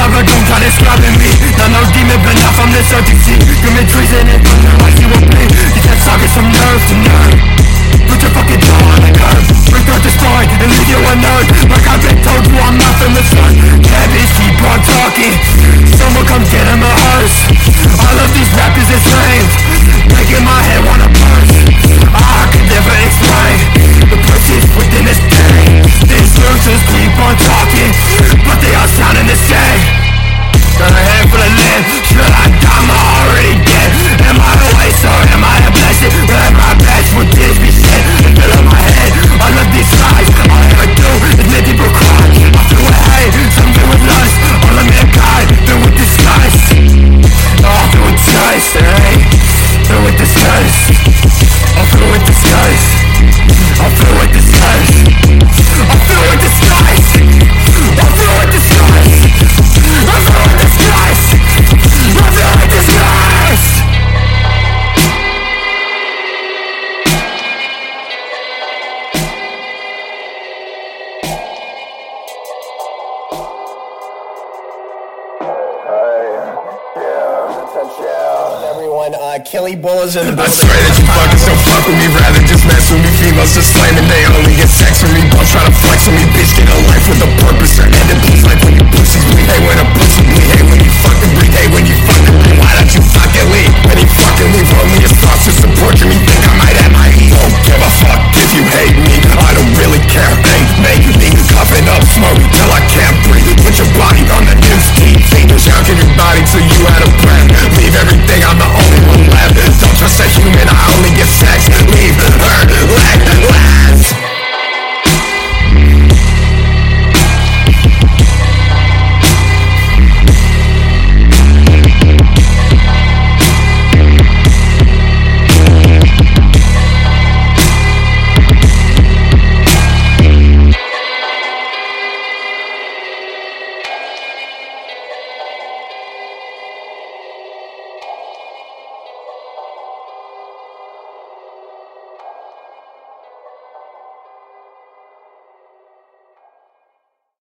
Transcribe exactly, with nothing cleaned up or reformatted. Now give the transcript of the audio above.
never don't try describing me. Not no demon, but not from this earth you see. Commit treason and thunder like you will bleed. These head sagas from nerve to nerve. Put your fucking jaw on the curb. Break through the spine and leave you a nerd. Like I've been told you I'm not from the sun. Cabbies keep on talking. Someone come get him a hearse. All of these rappers is lame. Making my head wanna burst. I could never explain the persons within this pain. These losers keep on talking, but they all sounding the same. Got a head full of land, should I die, I'm already dead. Am I a waste or am I a blessing? Whatever I best with this be said. The fill of my head, all of these lies. All I ever do is make people cry. I feel with hate, some feel with lust. All of mankind, filled with disgust. I feel with disgust, eh? Filled with disgust. I feel with disgust. I feel with disgust. I feel with disgust. I feel with disgust. I feel with disgust. I feel with disgust. Everyone, uh, Kelly Bull's in the building. I swear that you fuckers don't fuck with me, rather just mess with me. Females just claiming they only get sex with me. Bums try to flex with me, bitch, get a life with a purpose or end it. Please like when you pussies bleed, hey, when a pussy bleed.